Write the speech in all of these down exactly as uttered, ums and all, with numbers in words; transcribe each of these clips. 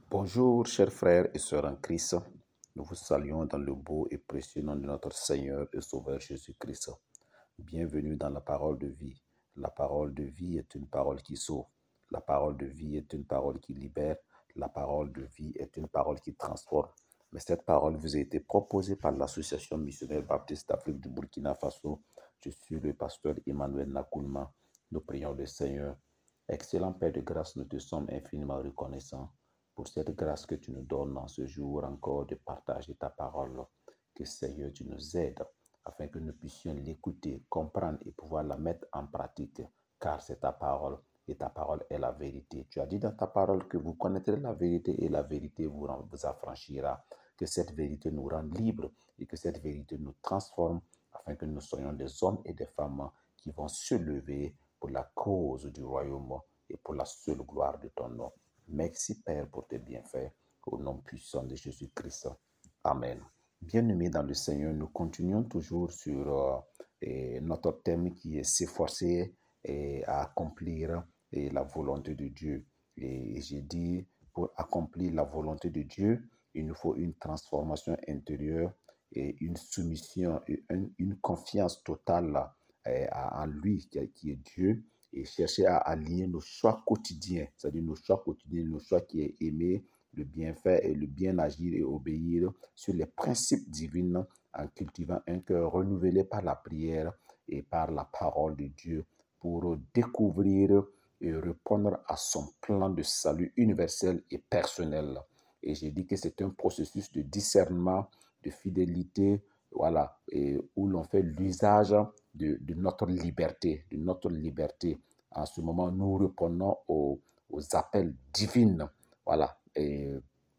Bonjour, chers frères et sœurs en Christ. Nous vous saluons dans le beau et précieux nom de notre Seigneur et Sauveur Jésus-Christ. Bienvenue dans la parole de vie. La parole de vie est une parole qui sauve. La parole de vie est une parole qui libère. La parole de vie est une parole qui transforme. Mais cette parole vous a été proposée par l'Association missionnaire baptiste d'Afrique du Burkina Faso. Je suis le pasteur Emmanuel Nakoulma. Nous prions le Seigneur. Excellent Père de grâce, nous te sommes infiniment reconnaissants pour cette grâce que tu nous donnes en ce jour encore de partager ta parole. Que Seigneur, tu nous aides afin que nous puissions l'écouter, comprendre et pouvoir la mettre en pratique, car c'est ta parole et ta parole est la vérité. Tu as dit dans ta parole que vous connaîtrez la vérité et la vérité vous, vous affranchira. Que cette vérité nous rende libres et que cette vérité nous transforme afin que nous soyons des hommes et des femmes qui vont se lever pour la cause du royaume et pour la seule gloire de ton nom. Merci Père pour tes bienfaits, au nom puissant de Jésus-Christ. Amen. Bien-aimés dans le Seigneur, nous continuons toujours sur euh, et notre thème qui est s'efforcer et à accomplir et la volonté de Dieu. Et j'ai dit, pour accomplir la volonté de Dieu, il nous faut une transformation intérieure et une soumission et une, une confiance totale eh, en lui qui est Dieu, et chercher à aligner nos choix quotidiens, c'est-à-dire nos choix quotidiens, nos choix qui est aimer le bienfait et le bien agir et obéir sur les principes divins en cultivant un cœur renouvelé par la prière et par la parole de Dieu pour découvrir et répondre à son plan de salut universel et personnel. Et j'ai dit que c'est un processus de discernement, de fidélité, voilà, et où l'on fait l'usage de, de notre liberté, de notre liberté. En ce moment, nous répondons aux, aux appels divins, voilà, et,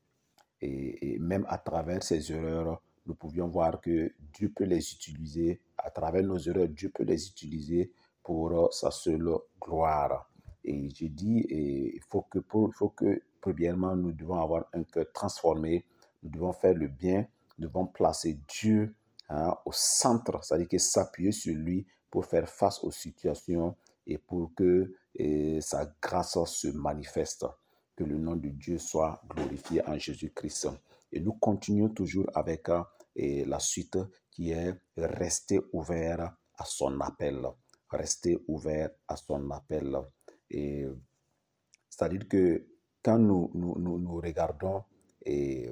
et, et même à travers ces erreurs, nous pouvions voir que Dieu peut les utiliser, à travers nos erreurs, Dieu peut les utiliser pour sa seule gloire. Et j'ai dit, il faut que, pour, faut que, premièrement, nous devons avoir un cœur transformé, nous devons faire le bien, nous devons placer Dieu hein, au centre, c'est-à-dire que s'appuyer sur lui pour faire face aux situations et pour que et, sa grâce se manifeste. Que le nom de Dieu soit glorifié en Jésus-Christ. Et nous continuons toujours avec et, la suite qui est rester ouvert à son appel. Rester ouvert à son appel. Et, c'est-à-dire que quand nous, nous, nous, nous regardons et,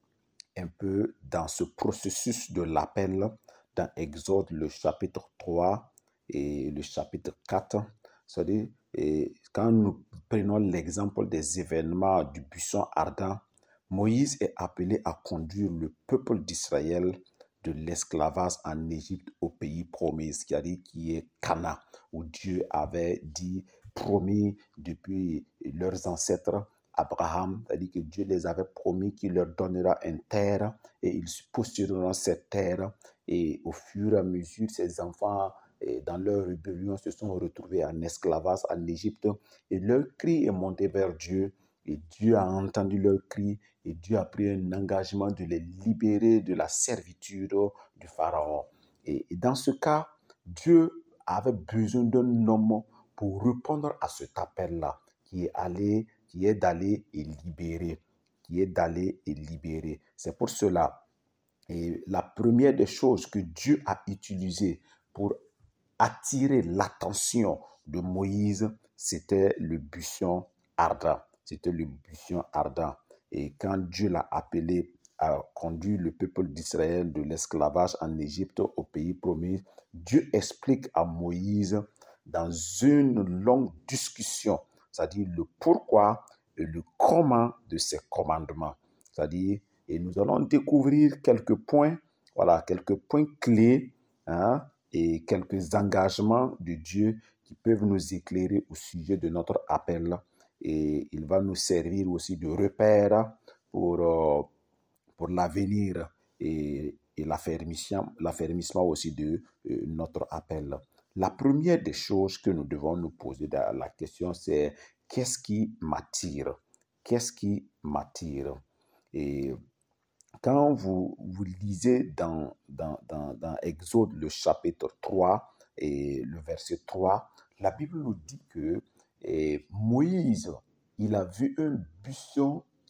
un peu dans ce processus de l'appel, dans Exode, le chapitre trois et le chapitre quatre, c'est-à-dire et quand nous prenons l'exemple des événements du buisson ardent, Moïse est appelé à conduire le peuple d'Israël de l'esclavage en Égypte au pays promis, c'est-à-dire qui est Canaan, où Dieu avait dit, promis depuis leurs ancêtres, Abraham, c'est-à-dire que Dieu les avait promis qu'il leur donnera une terre et ils posséderont cette terre. Et au fur et à mesure, ces enfants, et dans leur rébellion, se sont retrouvés en esclavage en Égypte et leur cri est monté vers Dieu. Et Dieu a entendu leur cri et Dieu a pris un engagement de les libérer de la servitude du Pharaon. Et, et dans ce cas, Dieu avait besoin d'un homme pour répondre à cet appel-là, qui est allé, qui est d'aller et libérer, qui est d'aller et libérer. C'est pour cela, et la première des choses que Dieu a utilisées pour attirer l'attention de Moïse, c'était le buisson ardent. C'était le buisson ardent. Et quand Dieu l'a appelé à conduire le peuple d'Israël de l'esclavage en Égypte au pays promis, Dieu explique à Moïse dans une longue discussion, c'est-à-dire le pourquoi et le comment de ces commandements. C'est-à-dire, et nous allons découvrir quelques points, voilà, quelques points clés, hein, et quelques engagements de Dieu qui peuvent nous éclairer au sujet de notre appel. Et il va nous servir aussi de repère pour, euh, pour l'avenir et, et l'affermissement, l'affermissement aussi de euh, notre appel. La première des choses que nous devons nous poser dans la question, c'est qu'est-ce qui m'attire? Qu'est-ce qui m'attire? Et quand vous, vous lisez dans, dans, dans, dans Exode, le chapitre trois et le verset trois, la Bible nous dit que et Moïse, il a vu un buisson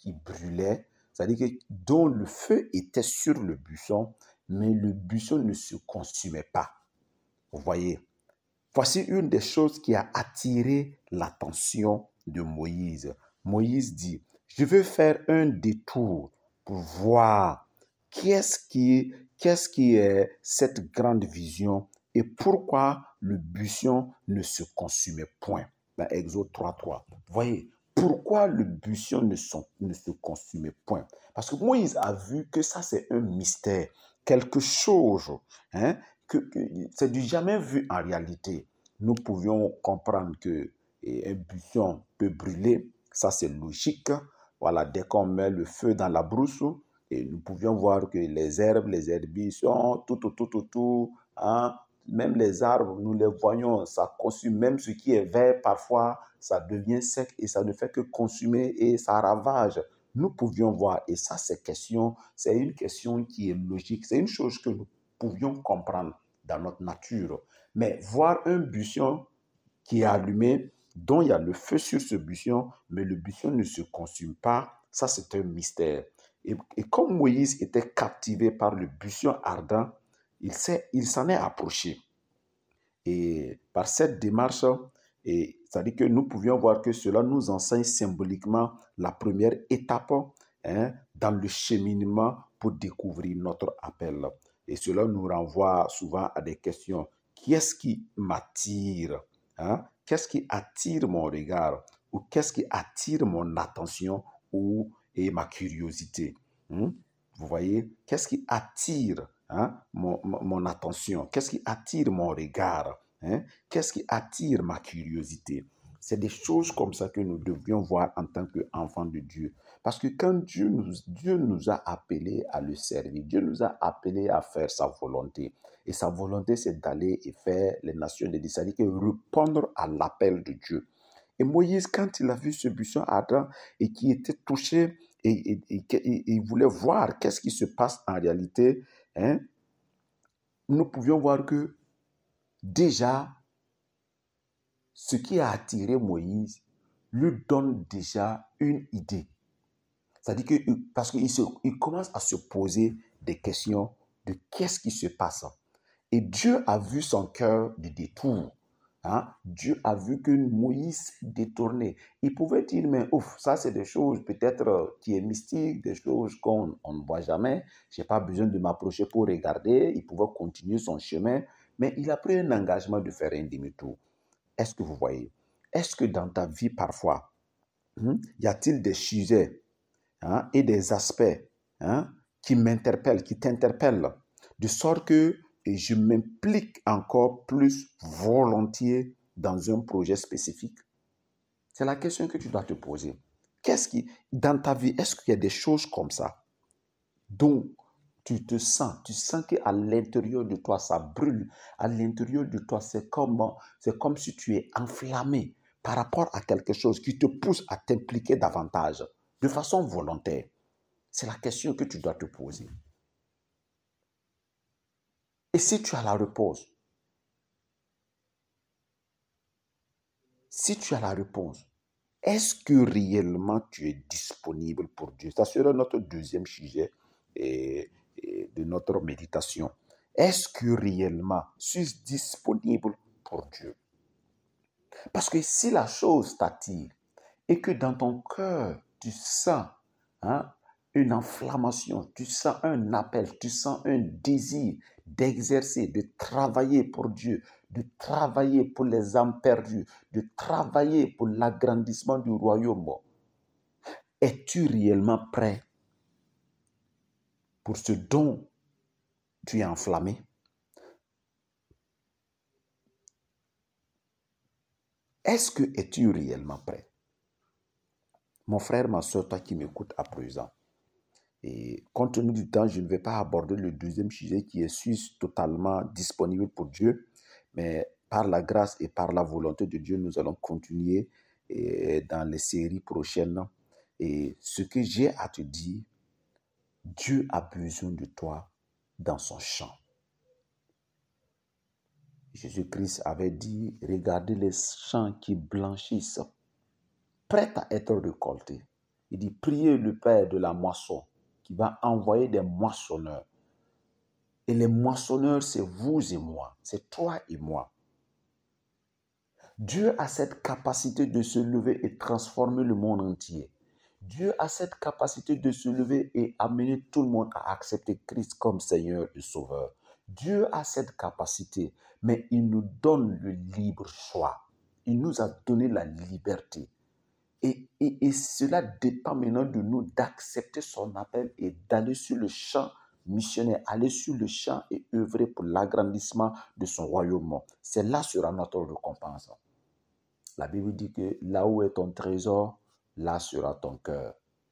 qui brûlait, c'est-à-dire que, dont le feu était sur le buisson, mais le buisson ne se consumait pas. Vous voyez, voici une des choses qui a attiré l'attention de Moïse. Moïse dit, je veux faire un détour pour voir qu'est-ce qui, qu'est-ce qui est cette grande vision et pourquoi le buisson ne se consumait point. Dans Exode trois trois. Vous voyez, pourquoi le buisson ne, sont, ne se consumait point? Parce que Moïse a vu que ça, c'est un mystère, quelque chose, hein, que, que c'est du jamais vu en réalité. Nous pouvions comprendre que un buisson peut brûler, ça c'est logique. Voilà, dès qu'on met le feu dans la brousse, et nous pouvions voir que les herbes, les herbutions, tout, tout, tout, tout, tout, hein, même les arbres, nous les voyons, ça consume, même ce qui est vert, parfois, ça devient sec et ça ne fait que consumer et ça ravage. Nous pouvions voir, et ça c'est question, c'est une question qui est logique, c'est une chose que nous pouvions comprendre dans notre nature. Mais voir un buisson qui est allumé, dont il y a le feu sur ce buisson, mais le buisson ne se consume pas, ça c'est un mystère. Et, et comme Moïse était captivé par le buisson ardent, il, s'est, il s'en est approché. Et par cette démarche, et c'est-à-dire que nous pouvions voir que cela nous enseigne symboliquement la première étape, hein, dans le cheminement pour découvrir notre appel. Et cela nous renvoie souvent à des questions. Qu'est-ce qui m'attire? Hein? Qu'est-ce qui attire mon regard? Ou qu'est-ce qui attire mon attention ou et ma curiosité? Hein? Vous voyez, qu'est-ce qui attire, hein, mon, mon attention? Qu'est-ce qui attire mon regard? Hein? Qu'est-ce qui attire ma curiosité? C'est des choses comme ça que nous devrions voir en tant qu'enfants de Dieu. Parce que quand Dieu nous, Dieu nous a appelés à le servir, Dieu nous a appelés à faire sa volonté. Et sa volonté, c'est d'aller et faire les nations des disciples, c'est-à-dire répondre à l'appel de Dieu. Et Moïse, quand il a vu ce buisson ardent et qui était touché, et, et, et, et il voulait voir qu'est-ce qui se passe en réalité, hein, nous pouvions voir que déjà, ce qui a attiré Moïse lui donne déjà une idée. C'est-à-dire que, parce qu'il se, il commence à se poser des questions de qu'est-ce qui se passe. Et Dieu a vu son cœur de détour. Hein? Dieu a vu que Moïse détournait. Il pouvait dire, mais ouf, ça c'est des choses peut-être qui est mystique, des choses qu'on on ne voit jamais. Je n'ai pas besoin de m'approcher pour regarder. Il pouvait continuer son chemin. Mais il a pris un engagement de faire un demi-tour. Est-ce que vous voyez? Est-ce que dans ta vie parfois, hein, y a-t-il des sujets, hein, et des aspects, hein, qui m'interpellent, qui t'interpellent, de sorte que je m'implique encore plus volontiers dans un projet spécifique? C'est la question que tu dois te poser. Qu'est-ce qui, dans ta vie, est-ce qu'il y a des choses comme ça dont tu te sens, tu sens qu'à l'intérieur de toi, ça brûle. À l'intérieur de toi, c'est comme, c'est comme si tu es enflammé par rapport à quelque chose qui te pousse à t'impliquer davantage, de façon volontaire. C'est la question que tu dois te poser. Et si tu as la réponse, si tu as la réponse, est-ce que réellement tu es disponible pour Dieu? Ça sera notre deuxième sujet et, et de notre méditation. Est-ce que réellement suis-je disponible pour Dieu? Parce que si la chose t'attire et que dans ton cœur, tu sens, hein, une inflammation, tu sens un appel, tu sens un désir d'exercer, de travailler pour Dieu, de travailler pour les âmes perdues, de travailler pour l'agrandissement du royaume, es-tu réellement prêt pour ce dont tu es enflammé? Est-ce que es-tu réellement prêt? Mon frère, ma soeur, toi qui m'écoutes à présent, et compte tenu du temps, je ne vais pas aborder le deuxième sujet qui est suis totalement disponible pour Dieu, mais par la grâce et par la volonté de Dieu, nous allons continuer et dans les séries prochaines. Et ce que j'ai à te dire, Dieu a besoin de toi dans son champ. Jésus-Christ avait dit, regardez les champs qui blanchissent, prêts à être récoltés. Il dit, priez le Père de la moisson qui va envoyer des moissonneurs. Et les moissonneurs, c'est vous et moi, c'est toi et moi. Dieu a cette capacité de se lever et transformer le monde entier. Dieu a cette capacité de se lever et amener tout le monde à accepter Christ comme Seigneur et Sauveur. Dieu a cette capacité, mais il nous donne le libre choix. Il nous a donné la liberté. Et, et, et cela dépend maintenant de nous d'accepter son appel et d'aller sur le champ missionnaire, aller sur le champ et œuvrer pour l'agrandissement de son royaume. C'est là sera notre récompense. La Bible dit que là où est ton trésor, là sera ton cœur.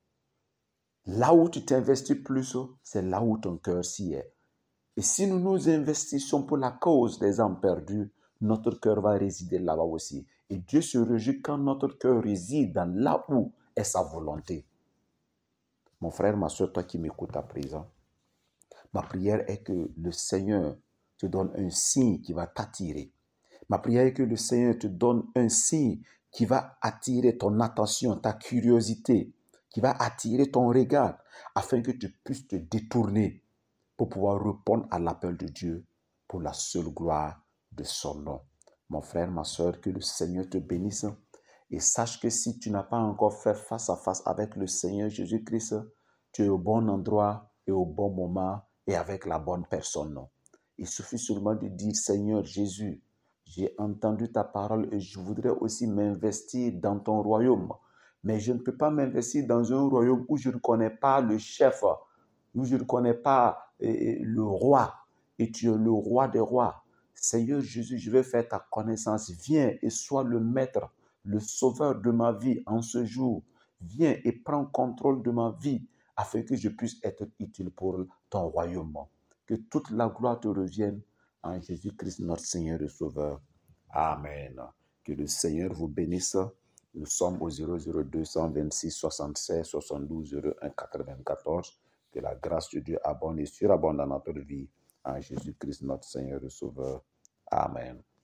Là où tu t'investis plus, c'est là où ton cœur s'y est. Et si nous nous investissons pour la cause des âmes perdues, notre cœur va résider là-bas aussi. Et Dieu se réjouit quand notre cœur réside dans là où est sa volonté. Mon frère, ma soeur, toi qui m'écoutes à présent, ma prière est que le Seigneur te donne un signe qui va t'attirer. Ma prière est que le Seigneur te donne un signe qui va attirer ton attention, ta curiosité, qui va attirer ton regard, afin que tu puisses te détourner pour pouvoir répondre à l'appel de Dieu pour la seule gloire de son nom. Mon frère, ma soeur, que le Seigneur te bénisse et sache que si tu n'as pas encore fait face à face avec le Seigneur Jésus-Christ, tu es au bon endroit et au bon moment et avec la bonne personne. Il suffit seulement de dire, Seigneur Jésus, j'ai entendu ta parole et je voudrais aussi m'investir dans ton royaume. Mais je ne peux pas m'investir dans un royaume où je ne connais pas le chef, où je ne connais pas eh, le roi. Et tu es le roi des rois. Seigneur Jésus, je vais faire ta connaissance. Viens et sois le maître, le sauveur de ma vie en ce jour. Viens et prends contrôle de ma vie afin que je puisse être utile pour ton royaume. Que toute la gloire te revienne en Jésus-Christ, notre Seigneur et Sauveur. Amen. Que le Seigneur vous bénisse. Nous sommes au zéro zéro deux cent vingt-six soixante-seize soixante-douze zéro un quatre-vingt-quatorze. Que la grâce de Dieu abonde et surabonde dans notre vie. En Jésus-Christ, notre Seigneur et Sauveur. Amen.